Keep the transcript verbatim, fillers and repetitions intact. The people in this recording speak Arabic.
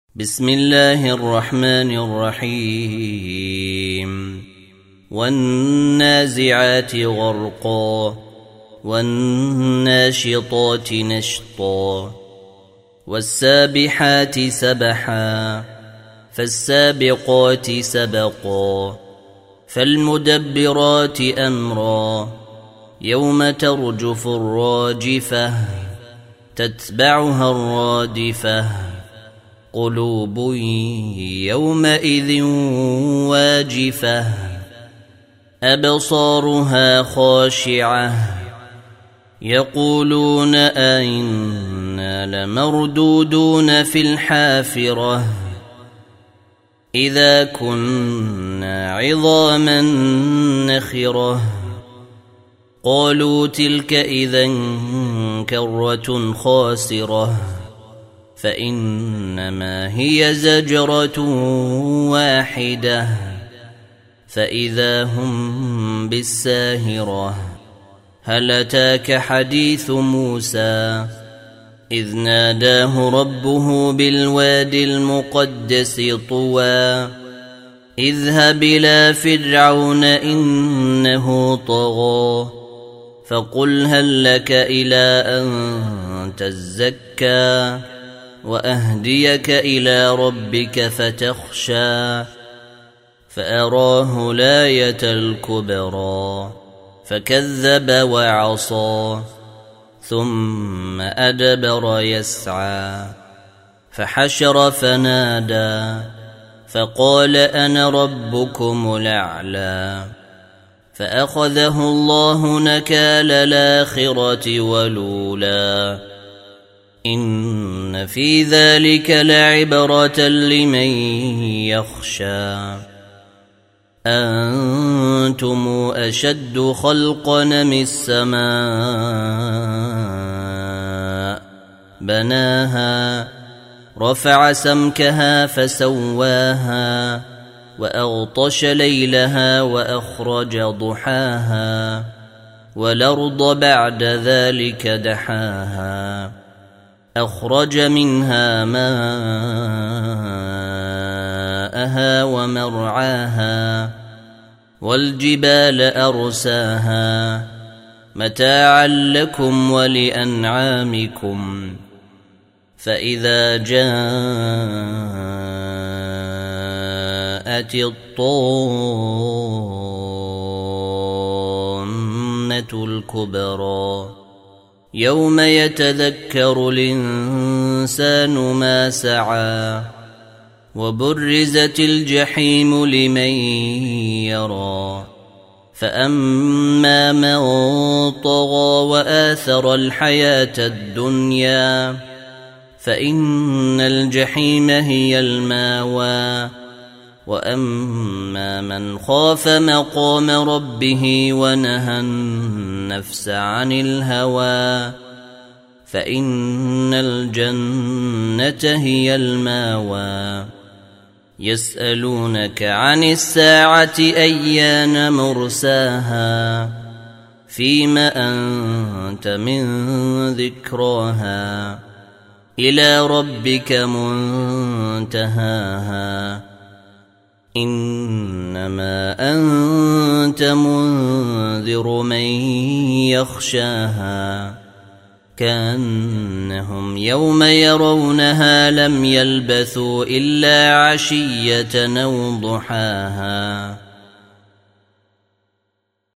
بسم الله الرحمن الرحيم والنازعات غرقا والناشطات نشطا والسابحات سبحا فالسابقات سبقا فالمدبرات أمرا يوم ترجف الراجفة تتبعها الرادفة قلوب يومئذ واجفة أبصارها خاشعة يقولون أئنا لمردودون في الحافرة إذا كنا عظاما نخرة قالوا تلك إذا كرة خاسرة فإنما هي زجرة واحدة فإذا هم بالساهرة هل أتاك حديث موسى إذ ناداه ربه بالوادي المقدس طوى اذهب إلى فرعون إنه طغى فقل هل لك إلى أن تزكى وأهديك إلى ربك فتخشى فأراه الآية الكبرى فكذب وعصى ثم أدبر يسعى فحشر فنادى فقال أنا ربكم الأعلى فأخذه الله نكال الآخرة والأولى إن في ذلك لعبرة لمن يخشى أنتم أشد خلقا من السماء بناها رفع سمكها فسواها وأغطش ليلها وأخرج ضحاها والأرض بعد ذلك دحاها أخرج منها ماءها ومرعاها والجبال أرساها متاعا لكم ولأنعامكم فإذا جاءت الطامة الكبرى يوم يتذكر الإنسان ما سعى وبرزت الجحيم لمن يرى فأما من طغى وآثر الحياة الدنيا فإن الجحيم هي الماوى وأما من خاف مقام ربه ونهى النفس عن الهوى فإن الجنة هي الماوى يسألونك عن الساعة أيان مرساها فيما أنت من ذكراها إلى ربك منتهاها إنما أنت منذر من يخشاها كأنهم يوم يرونها لم يلبثوا إلا عشية أو ضحاها.